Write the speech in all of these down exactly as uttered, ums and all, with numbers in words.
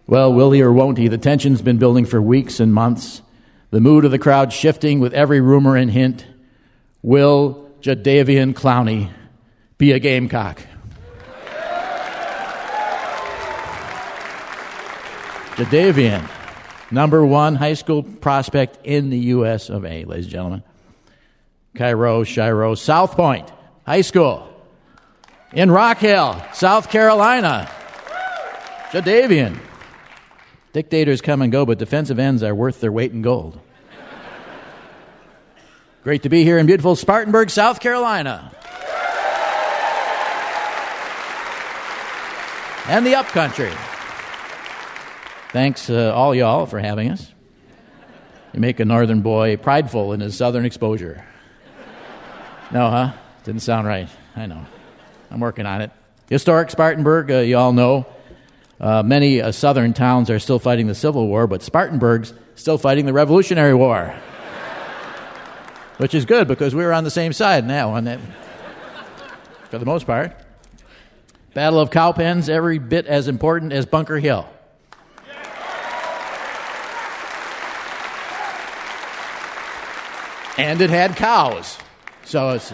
Well, will he or won't he? The tension's been building for weeks and months. The mood of the crowd shifting with every rumor and hint. Will Jadeveon Clowney be a Gamecock? Jadeveon, number one high school prospect in the U S of A, ladies and gentlemen. Cairo, Shiro, South Point High School in Rock Hill, South Carolina. Jadeveon. Dictators come and go, but defensive ends are worth their weight in gold. Great to be here in beautiful Spartanburg, South Carolina. And the upcountry. Thanks, uh, all y'all, for having us. You make a northern boy prideful in his southern exposure. No, huh? Didn't sound right. I know. I'm working on it. Historic Spartanburg, uh, you all know. Uh, many uh, southern towns are still fighting the Civil War, but Spartanburg's still fighting the Revolutionary War. Which is good, because we were on the same side now, on that, for the most part. Battle of Cowpens, every bit as important as Bunker Hill. And it had cows. So it's...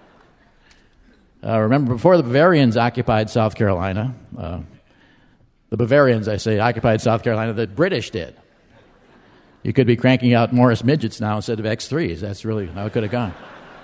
Uh, remember, before the Bavarians occupied South Carolina... Uh, The Bavarians, I say, occupied South Carolina. The British did. You could be cranking out Morris midgets now instead of X threes. That's really how it could have gone.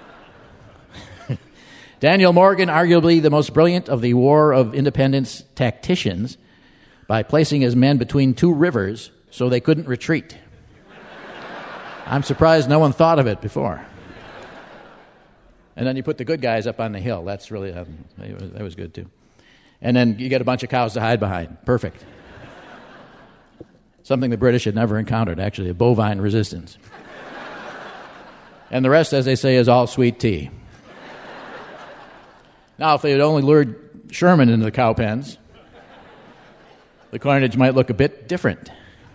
Daniel Morgan, arguably the most brilliant of the War of Independence tacticians, by placing his men between two rivers so they couldn't retreat. I'm surprised no one thought of it before. And then you put the good guys up on the hill. That's really, um, that was good too. And then you get a bunch of cows to hide behind. Perfect. Something the British had never encountered, actually, a bovine resistance. And the rest, as they say, is all sweet tea. Now, if they had only lured Sherman into the cow pens, the carnage might look a bit different.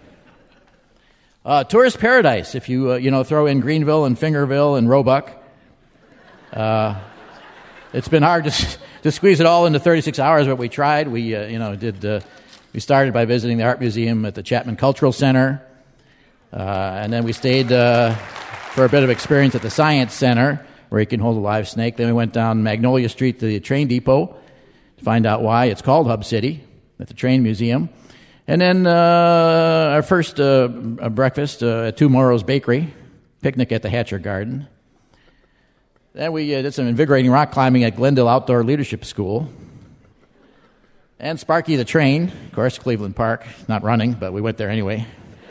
Uh, tourist paradise, if you, uh, you know, throw in Greenville and Fingerville and Roebuck. Uh, it's been hard to... To squeeze it all into thirty-six hours, but we tried. We, uh, you know, did. Uh, we started by visiting the art museum at the Chapman Cultural Center, uh, and then we stayed uh, for a bit of experience at the Science Center, where you can hold a live snake. Then we went down Magnolia Street to the train depot to find out why it's called Hub City at the train museum, and then uh, our first uh, breakfast uh, at Tomorrow's Bakery, picnic at the Hatcher Garden. Then we uh, did some invigorating rock climbing at Glendale Outdoor Leadership School. And Sparky the Train, of course, Cleveland Park. Not running, but we went there anyway.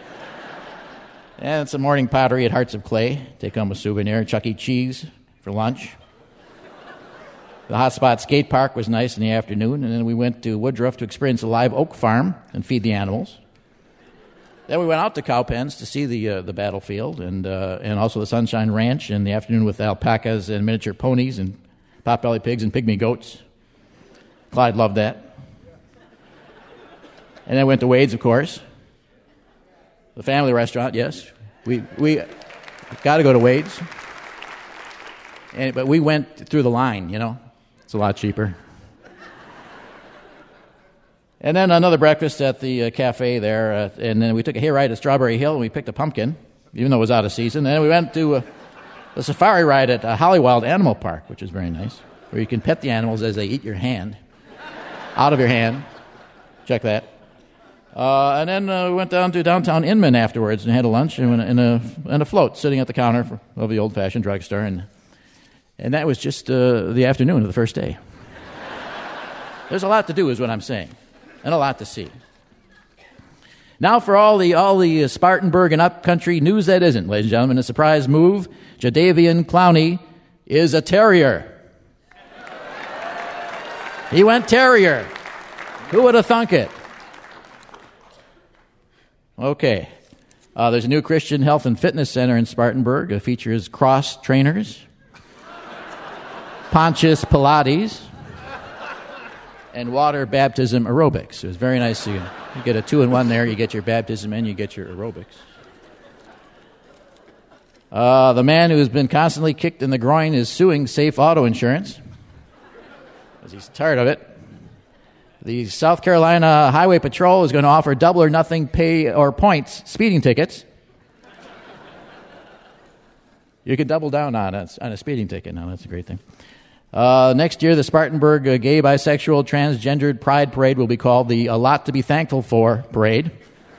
And some morning pottery at Hearts of Clay. Take home a souvenir. Chuck E. Cheese for lunch. The Hot Spot Skate Park was nice in the afternoon. And then we went to Woodruff to experience a live oak farm and feed the animals. Then we went out to Cowpens to see the uh, the battlefield and uh, and also the Sunshine Ranch in the afternoon with alpacas and miniature ponies and potbelly pigs and pygmy goats. Clyde loved that. And then went to Wade's, of course. The family restaurant, yes. We we got to go to Wade's. And, but we went through the line, you know. It's a lot cheaper. And then another breakfast at the uh, cafe there, uh, and then we took a hayride at Strawberry Hill, and we picked a pumpkin, even though it was out of season. And then we went to uh, the safari ride at uh, Hollywild Animal Park, which is very nice, where you can pet the animals as they eat your hand, out of your hand. Check that. Uh, and then uh, we went down to downtown Inman afterwards and had a lunch and a, and a, and a float sitting at the counter for, of the old-fashioned drugstore, and and that was just uh, the afternoon of the first day. There's a lot to do, is what I'm saying. And a lot to see. Now for all the all the Spartanburg and upcountry news that isn't, ladies and gentlemen, a surprise move. Jadeveon Clowney is a terrier. He went terrier. Who would have thunk it? Okay. Uh, there's a new Christian health and fitness center in Spartanburg. It features cross trainers, Pontius Pilates, and water baptism aerobics. It was very nice. You, you get a two-in-one there. You get your baptism and you get your aerobics. Uh, the man who has been constantly kicked in the groin is suing Safe Auto Insurance because he's tired of it. The South Carolina Highway Patrol is going to offer double or nothing pay or points speeding tickets. You can double down on a, on a speeding ticket now. That's a great thing. Uh, next year, the Spartanburg uh, Gay, Bisexual, Transgendered Pride Parade will be called the A Lot to Be Thankful For Parade.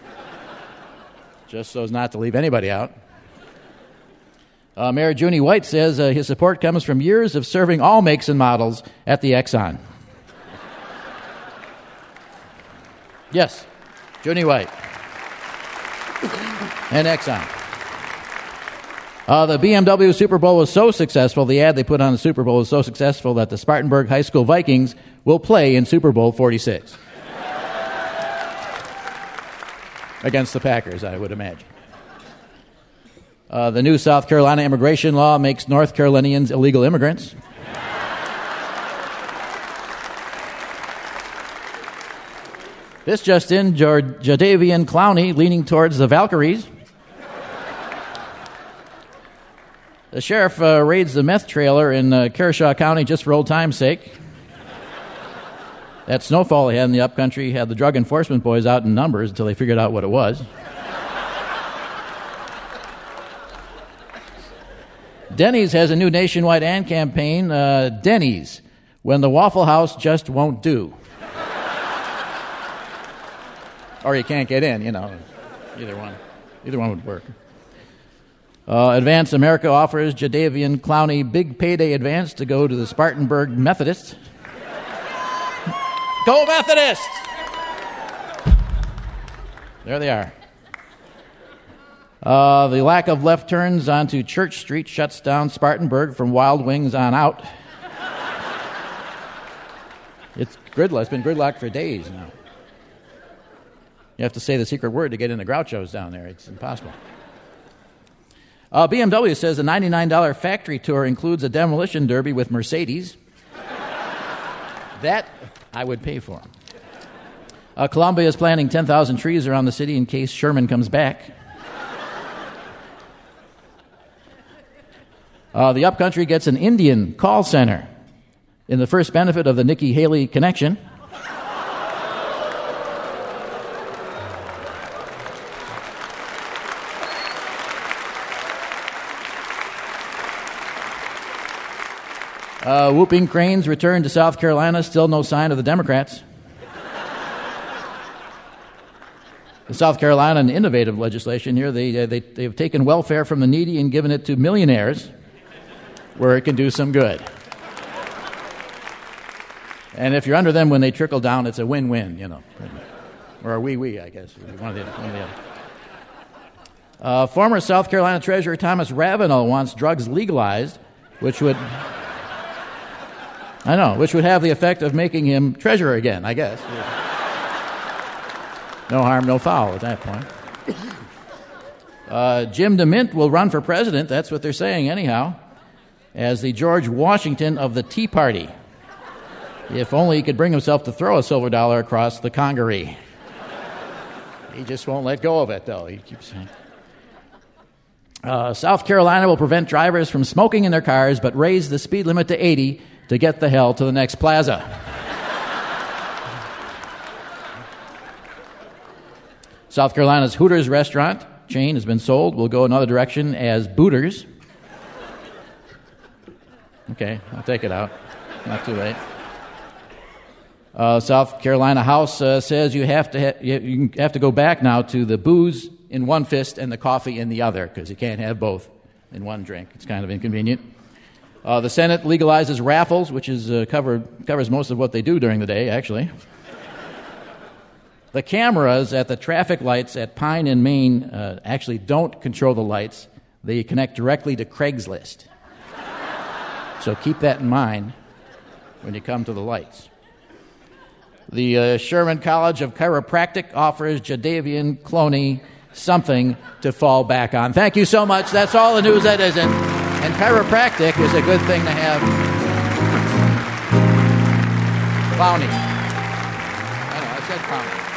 Just so as not to leave anybody out. Uh, Mayor Junie White says uh, his support comes from years of serving all makes and models at the Exxon. Yes, Junie White and Exxon. Uh, the B M W Super Bowl was so successful, the ad they put on the Super Bowl was so successful that the Spartanburg High School Vikings will play in Super Bowl forty-six. Against the Packers, I would imagine. Uh, the new South Carolina immigration law makes North Carolinians illegal immigrants. This just in, Jadeveon Clowney leaning towards the Valkyries. The sheriff uh, raids the meth trailer in uh, Kershaw County just for old time's sake. That snowfall they had in the upcountry had the drug enforcement boys out in numbers until they figured out what it was. Denny's has a new nationwide ad campaign, uh, Denny's, when the Waffle House just won't do. Or you can't get in, you know. Either one. Either one would work. Uh, Advance America offers Jadeveon Clowney big payday advance to go to the Spartanburg Methodists. Go Methodists! There they are. Uh, the lack of left turns onto Church Street shuts down Spartanburg from Wild Wings on out. It's gridlock. It's been gridlocked for days now. You have to say the secret word to get into Groucho's down there. It's impossible. Uh, B M W says a ninety-nine dollars factory tour includes a demolition derby with Mercedes. That I would pay for. Uh, Columbia is planting ten thousand trees around the city in case Sherman comes back. Uh, the Upcountry gets an Indian call center in the first benefit of the Nikki Haley connection. Uh, whooping cranes return to South Carolina. Still no sign of the Democrats. In South Carolina, an innovative legislation here. They, uh, they, they've taken welfare from the needy and given it to millionaires where it can do some good. And if you're under them when they trickle down, it's a win-win, you know. Or a wee-wee, I guess. One of the, one of the other. Uh, former South Carolina Treasurer Thomas Ravenel wants drugs legalized, which would... I know, which would have the effect of making him treasurer again, I guess. No harm, no foul at that point. Uh, Jim DeMint will run for president, that's what they're saying anyhow, as the George Washington of the Tea Party. If only he could bring himself to throw a silver dollar across the Congaree. He just won't let go of it, though. He keeps saying. Uh, South Carolina will prevent drivers from smoking in their cars, but raise the speed limit to eighty to get the hell to the next plaza. South Carolina's Hooters restaurant chain has been sold. Will go another direction as Booters. Okay, I'll take it out. Not too late. Uh, South Carolina House uh, says you have to ha- you have to go back now to the booze in one fist and the coffee in the other because you can't have both in one drink. It's kind of inconvenient. Uh, the Senate legalizes raffles, which is uh, cover, covers most of what they do during the day, actually. The cameras at the traffic lights at Pine and Main uh, actually don't control the lights. They connect directly to Craigslist. So keep that in mind when you come to the lights. The uh, Sherman College of Chiropractic offers Jadeveon Clowney something to fall back on. Thank you so much. That's all the news that isn't. And chiropractic is a good thing to have. Clowney. I know, I said Clowney.